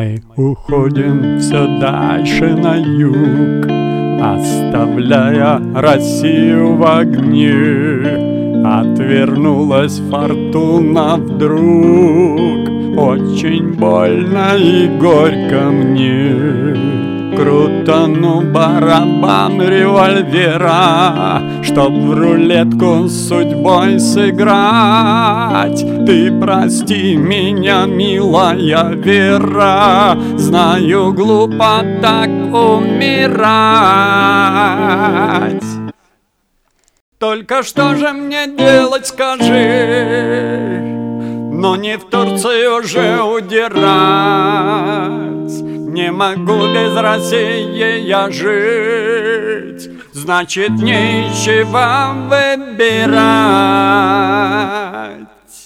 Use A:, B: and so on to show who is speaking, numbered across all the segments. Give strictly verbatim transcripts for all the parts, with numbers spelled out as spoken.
A: Мы уходим все дальше на юг, оставляя Россию в огне. Отвернулась фортуна вдруг, очень больно и горько мне. Крутану барабан револьвера, чтоб в рулетку с судьбой сыграть. Ты прости меня, милая Вера, знаю, глупо так умирать. Только что же мне делать, скажи? Но не в Турцию же удирать. Не могу без России я жить, значит, нечего выбирать.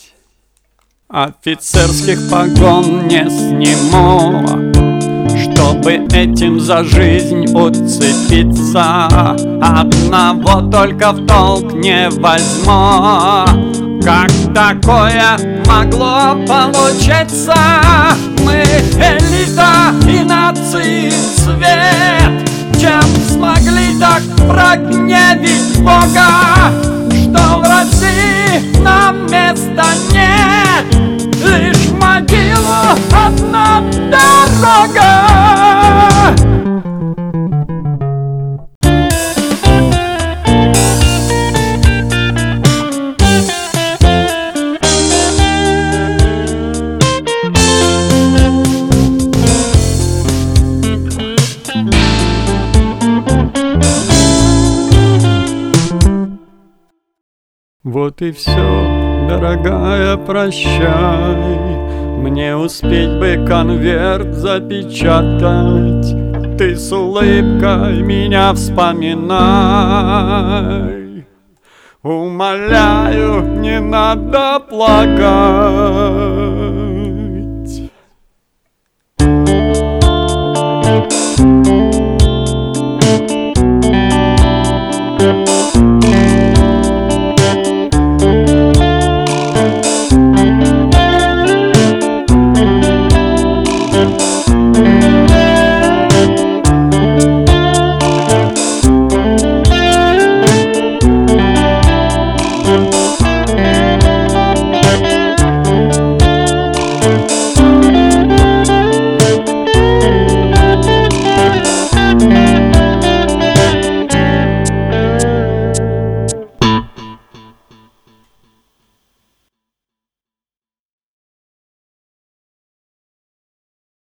A: Офицерских погон не сниму, чтобы этим за жизнь уцепиться. Одного только в толк не возьму, как такое могло получиться? Мы элита и нации цвет, чем смогли так прогневить Бога, что в России нам места нет, лишь в могилу одна дорога. Вот и все, дорогая, прощай. Мне успеть бы конверт запечатать. Ты с улыбкой меня вспоминай. Умоляю, не надо плакать.